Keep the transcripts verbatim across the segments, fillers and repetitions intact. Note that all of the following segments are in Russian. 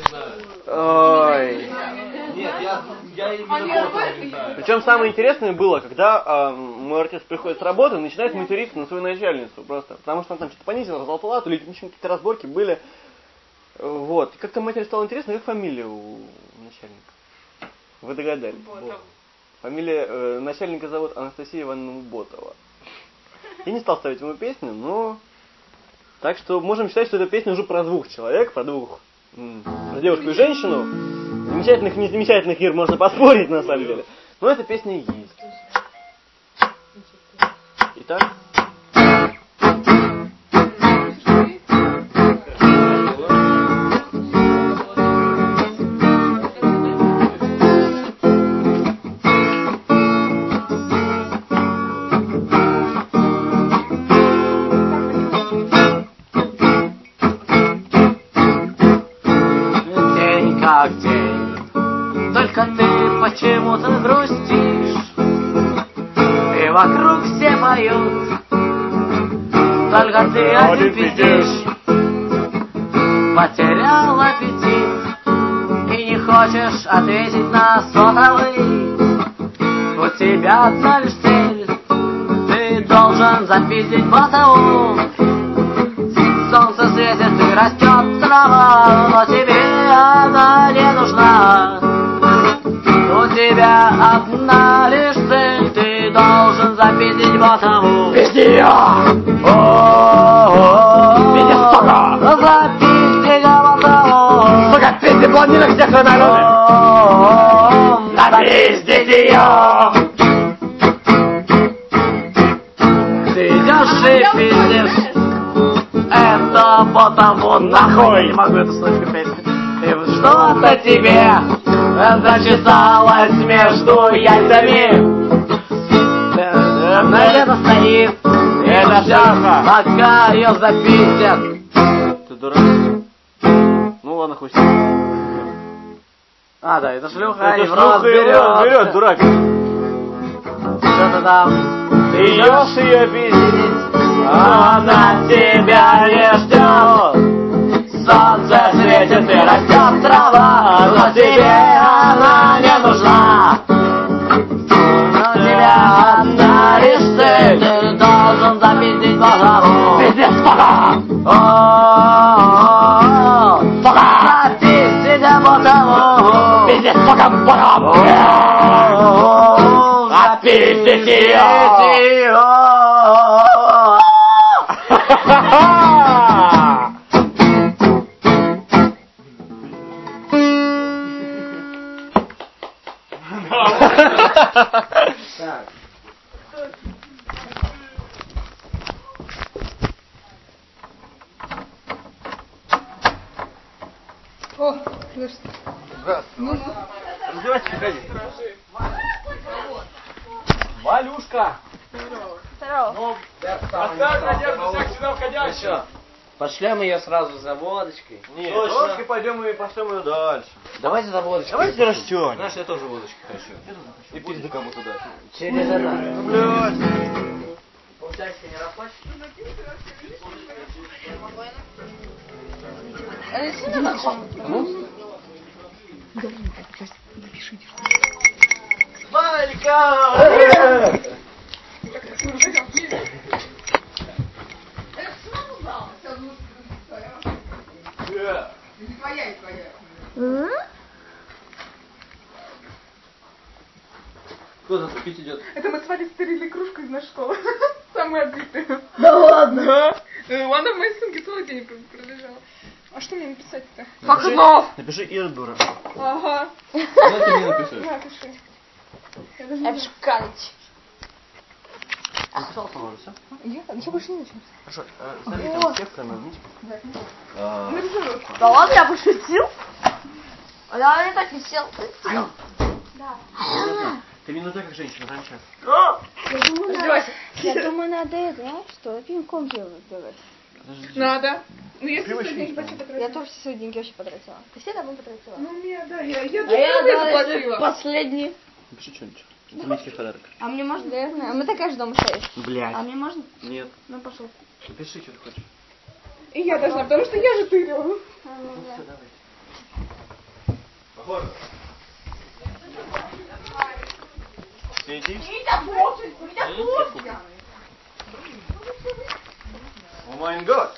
Ой. Нет, я, я именно не знаю. Причем самое интересное было, когда э, мой артист приходит с работы и начинает материться на свою начальницу просто. Потому что он там что-то понизил, разлопалату, или какие-то разборки были. Вот. Как-то матери стало интересно, как фамилия у начальника. Вы догадались? Ботов. Фамилия э, начальника зовут Анастасия Ивановна Ботова. Я не стал ставить ему песню, но... Так что можем считать, что эта песня уже про двух человек, про двух... М- про девушку и женщину. Замечательных, не замечательных мир можно поспорить, на самом деле. Но эта песня есть. Итак... Как день, только ты почему-то грустишь, и вокруг все поют, только ты один пиздишь. Потерял аппетит и не хочешь ответить на сотовый. У тебя одна лишь цель, ты должен запиздить Ботову. Солнце светит и растет трава, но тебе она не нужна. У тебя одна лишь цель, ты должен запиздить Ботову. Пизди ее! Пизди, сука! Запизди Ботову! Сука, пизди блондинок всех вы любите! Запиздите ее! Ты идешь и пиздишь это Ботову нахуй! Не могу эту слышать песню. И что-то тебе зачесалось между яйцами. На это стоит, это все, пока ее запиздят. Ты дурак? Ну ладно, хуй с ним. А, да, это шлюха, Это и в рот шлюха и в рот берет, берет. дурак. Что-то там. Ты идешь ее пиздить, Она тебя не ждет. Солнце светит и растет трава, но тебе она не нужна. У тебя одна лишь цель, ты должен запиздить Ботову. пиздец, сука! Запиздите Ботову. Пиздец, сука, Ботову! Запиздите ее! Так. О, слышь. Ну, ну. Раздевайся, приходи. Валюшка! Здорово. Ну, оставь надежду всех сюда входящих. Пошлем ее сразу за водочкой. Нет, Точно. водочкой пойдем и пошлем ее дальше. Давайте за водочкой. Давайте растем. Знаешь, я тоже водочки хочу. И пизды кому-то дать. Через это. Блядь. Полчасика не расплачешь? Валька! Не твоя, не твоя. Кто за пить идет? Это мы с Валей стырили кружку из нашей школы. Самые отбитые. Да ладно? Ладно, в моей сумке целый день пролежала. А что мне написать-то? Фахнов! Напиши Ира дура. Ага. Что ты мне напишешь? Напиши. Я даже не Я знаю. Калич. Написал сама уже, все? Я? Я больше не начну. Хорошо. Смотри, там текст нажмите. Нарисую. Да ладно, я пошутил. Я не так и сел. Да. Ты мне нужна как женщина, раньше. Я думаю, надо, я думаю, надо это, знаешь, что пинком делать. Надо. Ну, если Привычно сегодня что-то. почти потратила. Я тоже все свои деньги вообще потратила. Ты все давно потратила? Ну, мне, да, я, я А я тоже да, заплатила. последний. Напиши что-нибудь. Дмитрий подарок. А мне можно? Да, я знаю. А мы такая же дома стоишь. Блядь. А мне можно? Нет. Ну, пошел. Напиши, что ты хочешь. И я должна, потому что я же тырила. А, ну, да. Все, давай. Сидишь? О май гад.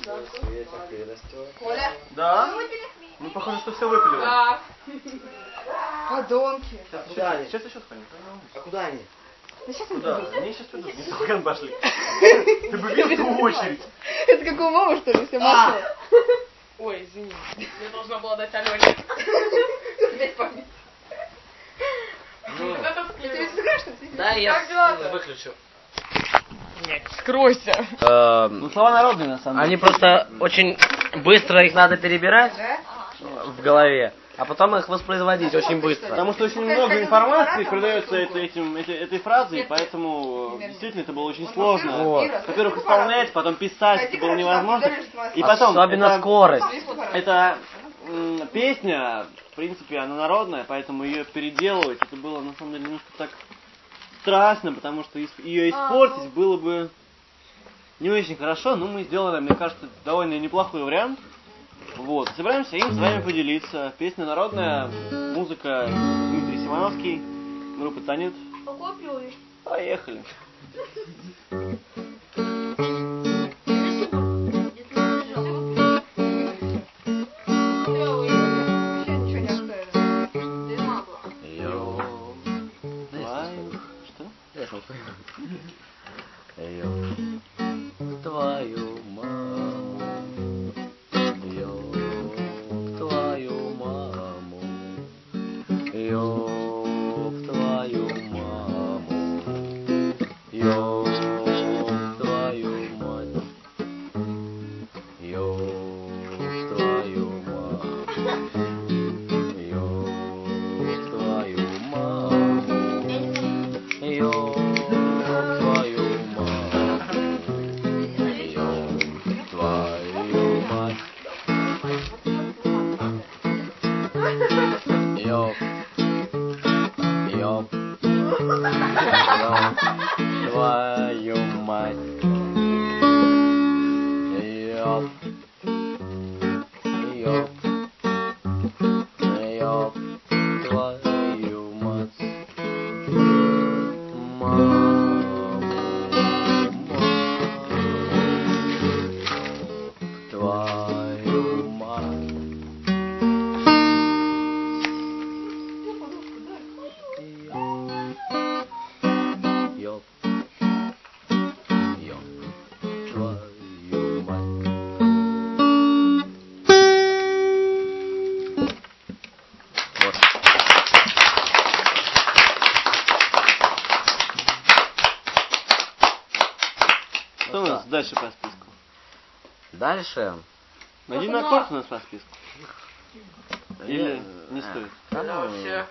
Коля? Да? Ну, похоже, что все выпили. Да. Подонки. Сейчас, Куда сейчас, они? сейчас еще сходим. А куда они? Куда? Они сейчас придут. Не стакан пошли. Ты бы видел ту очередь. Это как у Вовы, что ли, все масло? Ой, извини. Я должна была дать Алене. Опять память. Ты тебе сыграешь, что ли? Да, я Как дела-то? выключу. Скройся. Ну, слова народные, на самом деле. Они просто очень быстро их надо перебирать Да? в голове, а потом их воспроизводить очень быстро. Потому что очень много информации придается этой, этим, этой, этой фразой, и поэтому действительно это было очень сложно. Вот. Во-первых, исполнять, потом писать, это было невозможно. И потом, Особенно это, скорость. это м, песня, в принципе, она народная, поэтому ее переделывать, это было на самом деле немножко так страшно, потому что ее испортить было бы не очень хорошо, но мы сделали, мне кажется, довольно неплохой вариант. Вот, собираемся им с вами поделиться. Песня народная, музыка Дмитрий Симоновский, группа «Танет». Поехали. Вообще ничего не оставили. Что? Твою маму, ёб твою маму, ёб твою маму, ёб твою мать, ёб твою мать, ёб твою маму, ёб твою маму. Ёб, ёб, ёб, твою мать. Ёб, ёб, ёб, твою мать. Маму, маму, твою мать. Ёб, ёб, твою мать. Вот. Что у нас дальше по списку? Дальше. Один аккорд у нас по списку. Или не стоит? Да, ну,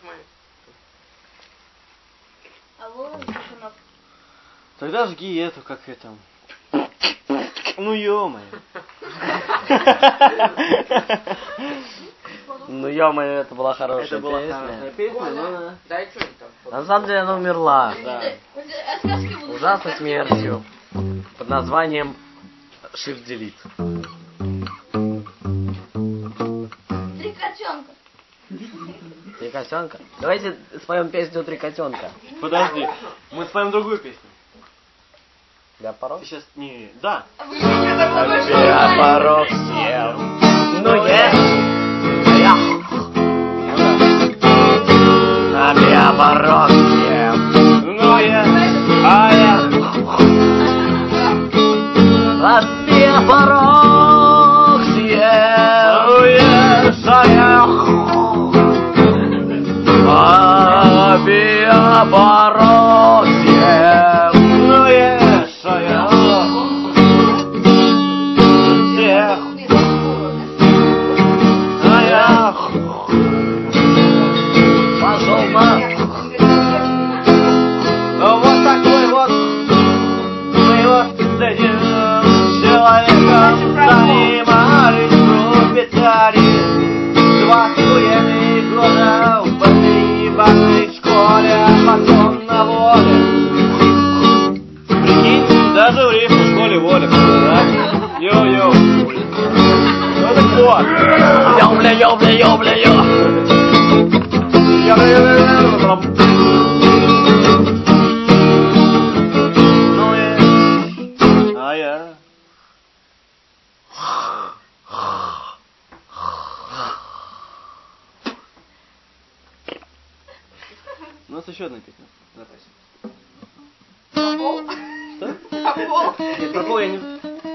Тогда жги эту, как это. Ну ё-моё. ну ё-моё, это была хорошая Это была песня. хорошая песня, но... На самом деле она умерла. Да. Ужасной смертью. Под названием Shift Delete. Три котенка. Три котенка. Давайте споем песню Три котенка. Подожди, мы споем другую песню. Для порог? Ты сейчас... Не, да. Я порог съел. Ну я. Я порог съел. Ну я... А я... Я порог съел. Ну я... Шаях. Я порог съел. Ну я... Шаях. Всех. А я... Пошел на... Вот такой вот мы вот с этим человеком занимались в Петаре. Два с половиной года в подъебанной школе, а потом на воле. Прикинь, даже в рифму в школе воля, да? Йо-йо. Ну так вот. Йо-бля, йо-бля, йо-бля, йо. А я. У нас еще одна песня в запасе. Пол? Что? Пол? Нет, про пол я не...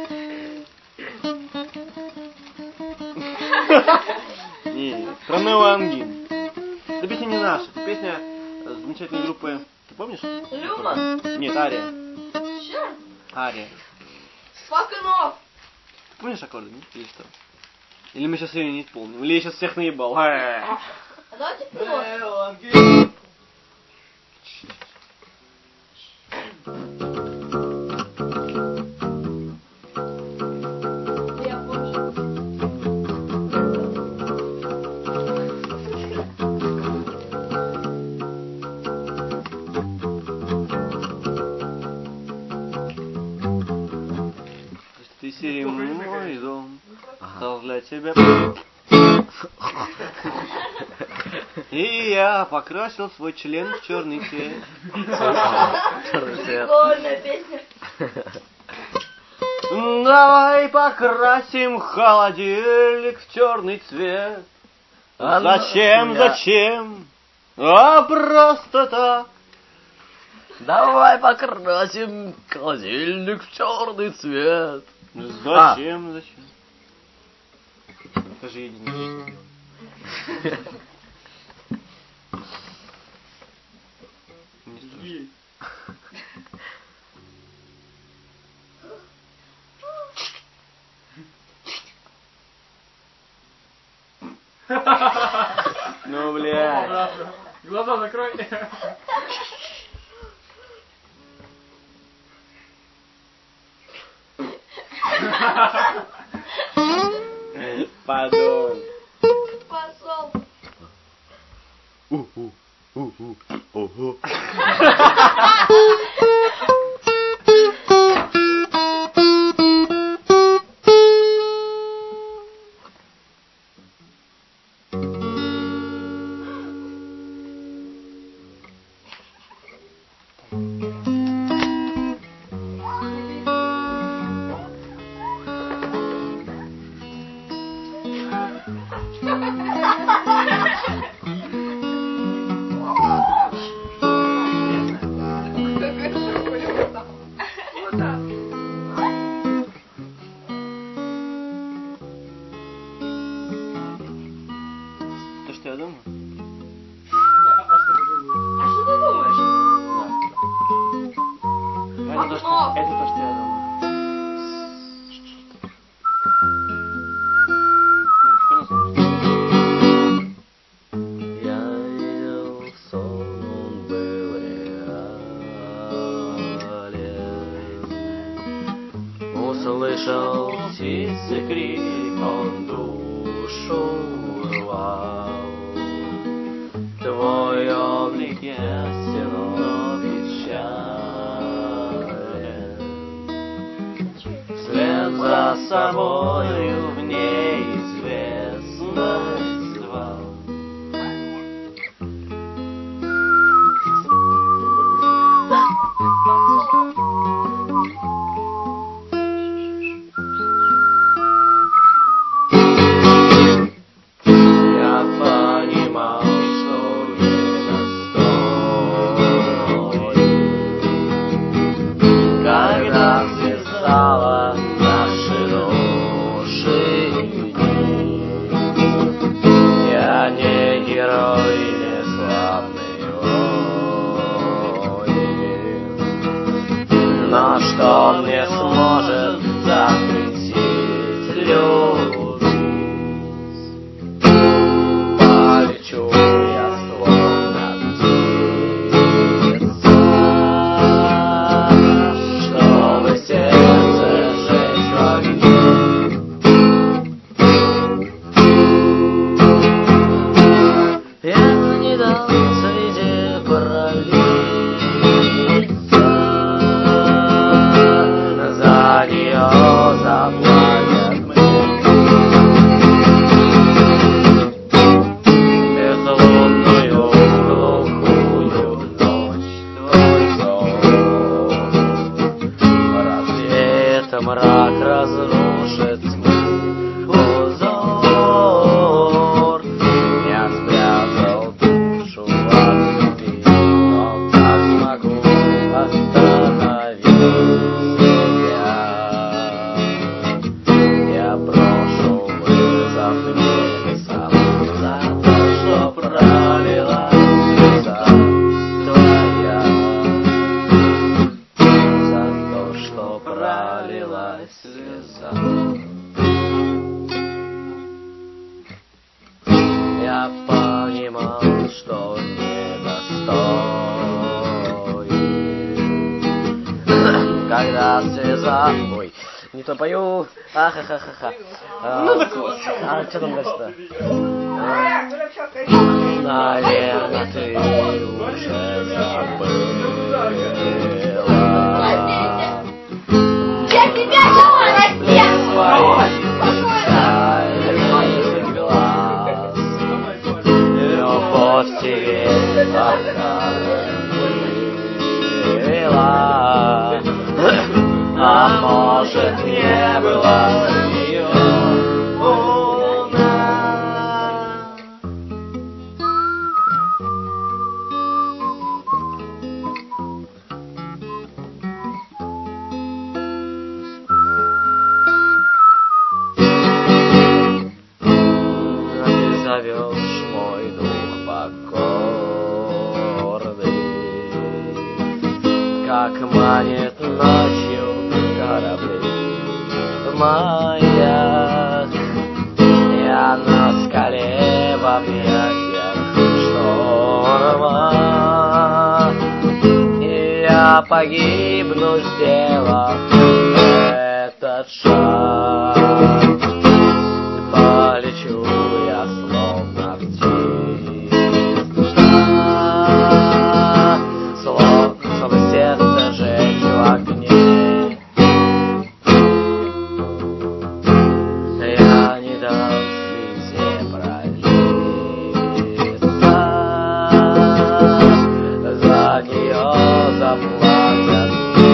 Не, про неоангин. Эта песня не наша, это песня замечательной группы. Ты помнишь? Люма? Нет, Ария. Черт. Ария. Fucking off. Помнишь аккорды, нет? Или что? Или мы сейчас ее не помним? Или я сейчас всех наебал? А давайте просто. Я помню. Ты серии мой дом стал для тебя. И я покрасил свой член в черный цвет. Черный цвет. Прикольная песня. Давай покрасим холодильник в черный цвет. А Зачем, нахуя? зачем? А просто так. Давай покрасим холодильник в черный цвет. Зачем, зачем? Скажи единицу. Не страшно. Ну, бля. Глаза закрой. Падон. Пошел. Ого. То, что я думаю? А что ты думаешь? Да. Это то, что, это то, что я думаю. Ну, теперь на самом деле. Я видел сон, он был реален. Услышал птицы крик, он душу рвал. Твой облик ясен, но печален. Вслед за собою в неизвестность звал. Я понимал, что не достою, когда связала наши ноги. я понимал, что недостоин. Когда слеза... Ой, не то пою. Ахахахаха. Ну так вот. А что там дальше-то? Наверное, ты уже забыла. Я тебя сама раздела! Любовь тебе открыла. А может, не было ее луна. Ты зовешь мой дух покорный, как манит ночью корабли в маях. Я на скале в объятиях шторма, и я погибну, сделав этот шаг. Полечу я словно птица, словно чтобы сердце жечь в огне. Я не дам слезе пролиться, за нее заплатят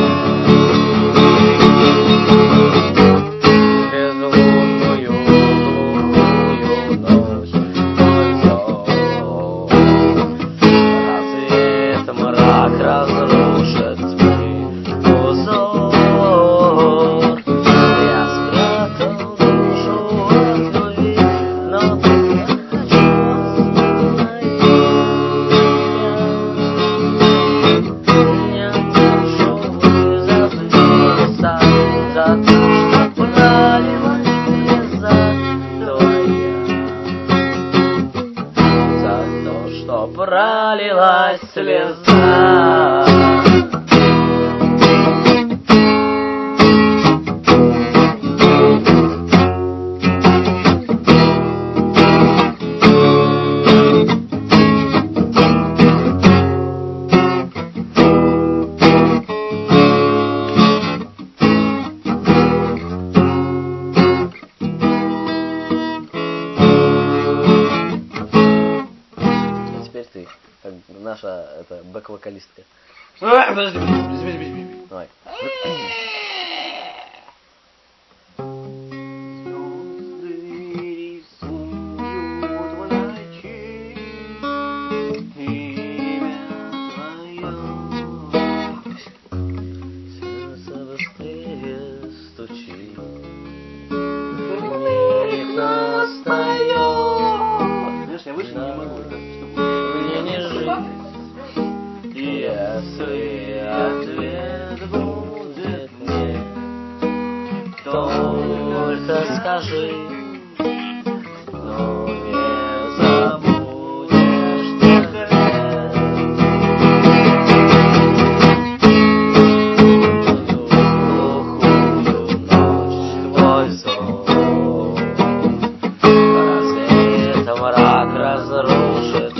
безлунную глухую ночь. Рассвет мрак разрушит мой узор. Я спрятал душу от любви, но так хочу остановить. Не душу за слеза, за то, что пролилась слеза твоя, за то, что пролилась слеза. А теперь ты, как наша это, бэк-вокалистка. Подожди, подожди, подожди, подожди. Давай. Звезды рисуют в ночи имя твое. Сердце быстрее стучит, нервно встает. Знаешь, я выше не могу, это чтобы... Мне не жить, Если ответ будет нет, только скажи, но не забудешь тех лет. Глухую ночь твой зов, рассвет мрак разрушит